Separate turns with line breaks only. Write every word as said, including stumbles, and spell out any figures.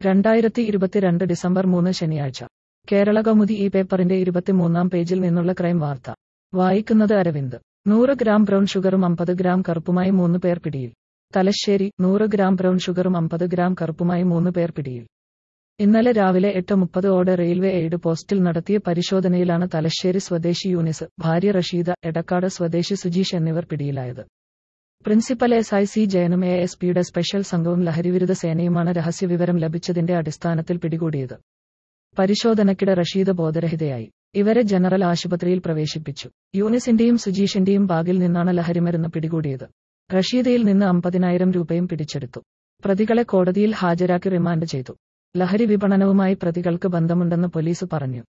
രണ്ടായിരത്തി ഇരുപത്തിരണ്ട് ഡിസംബർ മൂന്ന് ശനിയാഴ്ച കേരള കൗമുദി ഈ പേപ്പറിന്റെ ഇരുപത്തിമൂന്നാം പേജിൽ നിന്നുള്ള ക്രൈം വാർത്ത വായിക്കുന്നത് അരവിന്ദ്. നൂറ് ഗ്രാം ബ്രൗൺ ഷുഗറും അമ്പത് ഗ്രാം കറുപ്പുമായി മൂന്ന് പേർ പിടിയിൽ. തലശ്ശേരി. നൂറ് ഗ്രാം ബ്രൗൺ ഷുഗറും അമ്പത് ഗ്രാം കറുപ്പുമായി മൂന്ന് പേർ പിടിയിൽ. ഇന്നലെ രാവിലെ എട്ട് മുപ്പത് ഓടെ റെയിൽവേ എയ്ഡ് പോസ്റ്റിൽ നടത്തിയ പരിശോധനയിലാണ് തലശ്ശേരി സ്വദേശി യൂനിസ്, ഭാര്യ റഷീദ, എടക്കാട് സ്വദേശി സുജീഷ് എന്നിവർ പിടിയിലായത്. പ്രിൻസിപ്പൽ എസ് ഐ സി ജയനും എ എസ് പിയുടെ സ്പെഷ്യൽ സംഘവും ലഹരിവിരുദ്ധ സേനയുമാണ് രഹസ്യവിവരം ലഭിച്ചതിന്റെ അടിസ്ഥാനത്തിൽ പിടികൂടിയത്. പരിശോധനയ്ക്കിടെ റഷീദ ബോധരഹിതയായി. ഇവരെ ജനറൽ ആശുപത്രിയിൽ പ്രവേശിപ്പിച്ചു. യൂനിസിന്റെയും സുജീഷിന്റെയും ബാഗിൽ നിന്നാണ് ലഹരിമരുന്ന് പിടികൂടിയത്. റഷീദയിൽ നിന്ന് അമ്പതിനായിരം രൂപയും പിടിച്ചെടുത്തു. പ്രതികളെ കോടതിയിൽ ഹാജരാക്കി റിമാൻഡ് ചെയ്തു. ലഹരി വിപണനവുമായി പ്രതികൾക്ക് ബന്ധമുണ്ടെന്ന് പോലീസ് പറഞ്ഞു.